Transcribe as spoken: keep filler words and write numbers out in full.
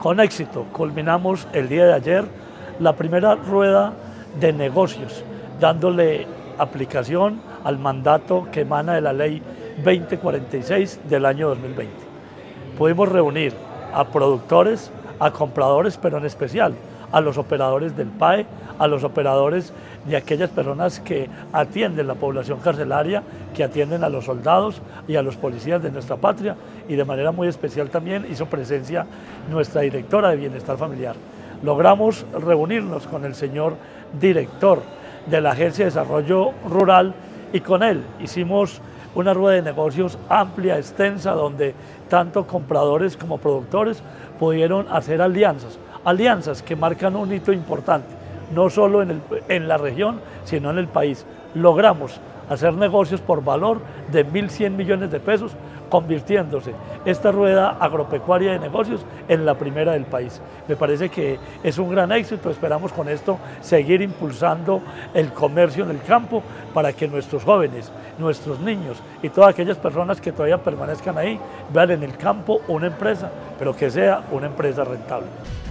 Con éxito culminamos el día de ayer la primera rueda de negocios, dándole aplicación al mandato que emana de la ley veinte cuarenta y seis del año dos mil veinte. Pudimos reunir a productores, a compradores, pero en especial a los operadores del P A E, a los operadores de aquellas personas que atienden la población carcelaria, que atienden a los soldados y a los policías de nuestra patria, y de manera muy especial también hizo presencia nuestra directora de Bienestar Familiar. Logramos reunirnos con el señor director de la Agencia de Desarrollo Rural y con él hicimos una rueda de negocios amplia, extensa, donde tanto compradores como productores pudieron hacer alianzas, alianzas que marcan un hito importante, no solo en, el, en la región, sino en el país. Logramos hacer negocios por valor de mil cien millones de pesos, convirtiéndose esta rueda agropecuaria de negocios en la primera del país. Me parece que es un gran éxito, esperamos con esto seguir impulsando el comercio en el campo para que nuestros jóvenes, nuestros niños y todas aquellas personas que todavía permanezcan ahí vean en el campo una empresa, pero que sea una empresa rentable.